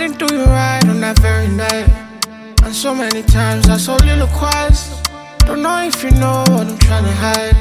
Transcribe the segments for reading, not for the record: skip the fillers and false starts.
didn't do you right on that very night. And so many times I soliloquized. Don't know if you know what I'm tryna hide.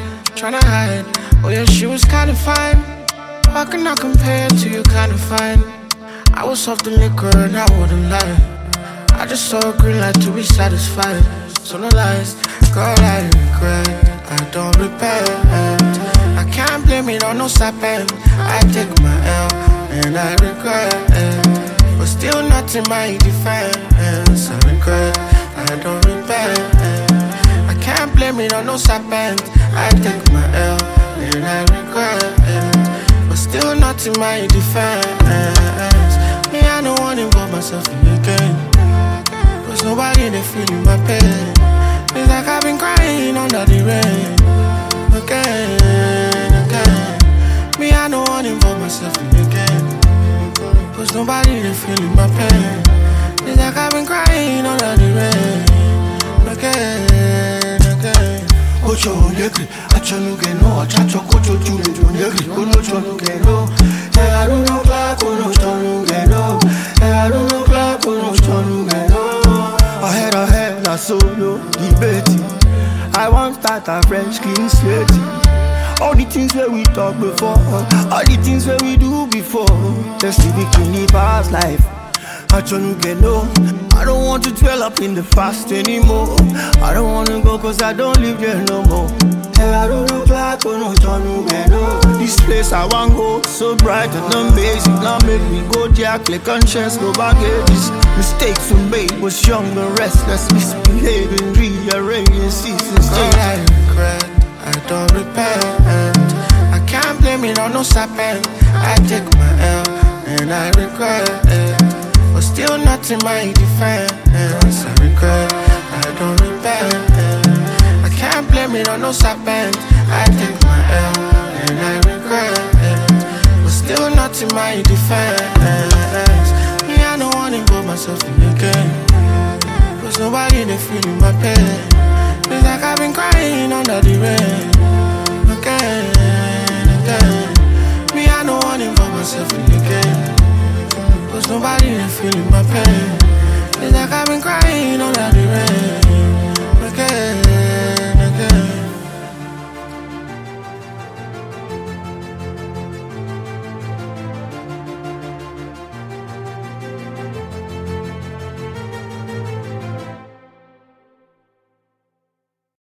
Oh yeah, she was kinda fine. How can I compare to you kinda fine? I was off the liquor and I wouldn't lie. I just saw a green light to be satisfied. So no lies, girl, I regret, I don't repent. I can't blame it on no sapping. I take my L and I regret it. But still not in my defense. I regret, I don't repent. I can't blame it on no sapping. I take my L and I regret it. But still not in my defense. Me, I don't wanna involve myself in the game. Cause nobody they feeling my pain. It's like I've been crying under the rain. Again. Me, I don't wanna involve myself in the game. Cause nobody they feeling my pain. It's like I've been crying under the rain. Again. Ocho negri, achonugeno, achacho kocho chulejo negri, kono chonugeno. I don't know clock, kono chonugeno. I don't know clock, kono chonugeno. Ahead, I solo debate. I want start a French king sweaty. All the things where we talk before, all the things where we do before. Just live it in the past life. Achonugeno. I don't want to dwell up in the past anymore. I don't wanna go cause I don't live there no more. I don't look like no Chonugeno. This place I want go so bright and amazing. Now make me go there, click on chance, go back at this. Mistakes we made was young and restless, misbehaving, rearranging seasons. All I regret, I don't repent. I can't blame it on no sapping. I take my L and I regret it. But still not in my defense. I regret, I don't repent. I can't blame it on no sapping. I take my L and I regret it. But still not in my defense. Me, I don't wanna involve myself in the game. Cause nobody they feeling my pain.